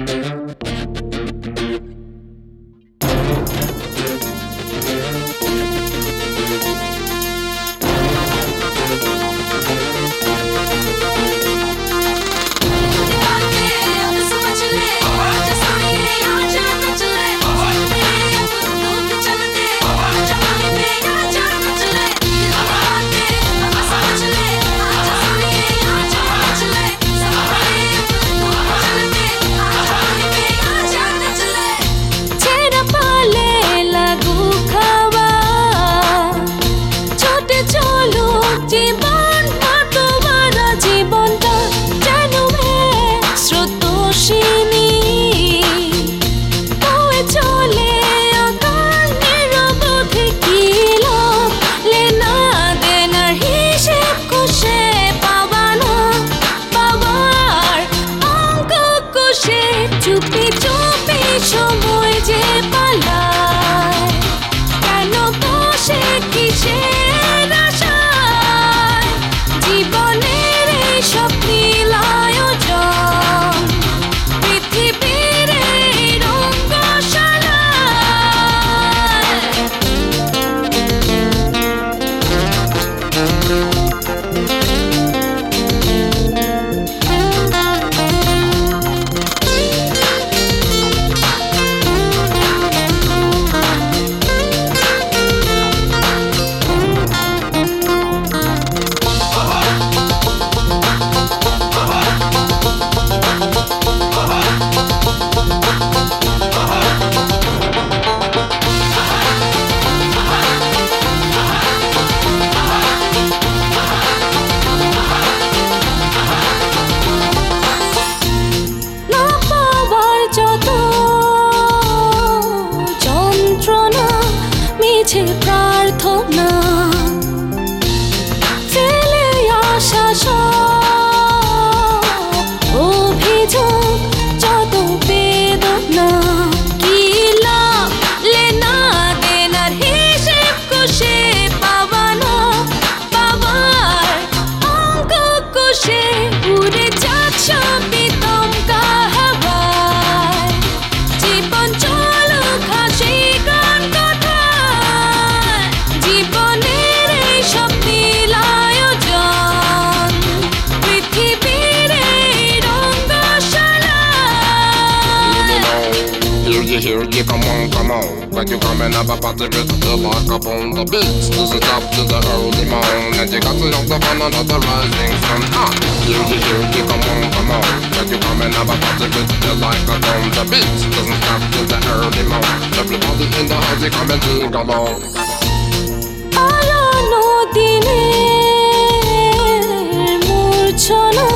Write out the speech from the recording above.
চুপি চুপি সময় যে পালায়, কেন বসে কিসের আশায়, জীবনের এই স্বপ্নিল আয়োজন, পৃথিবীর এই মিছে প্রার্থনা ফেলে আসা অভিযোগ, যত বেদনা, কি লাভ লেনা দেনার হিসেব কষে পাওয়ানা, পাওয়ার অঙ্ক কষে উড়ে যাচ্ছ বিতমকা হাওয়ায়, জীবন চলো খাসি গান কথায়, জীবনের এই স্বপ্নিল আয়োজন, পৃথিবীর এই রঙ্গশালায়। Here you come on, like you coming up about the rhythm, the lock up on the beats, to the top to the early morn, and you got to jump up on another rising sun. Here you come on, like you coming up about the rhythm, the lock up on the beats, doesn't stop to the early morn, everybody in the house, you coming to come on. আলো দিনের মূর্ছনা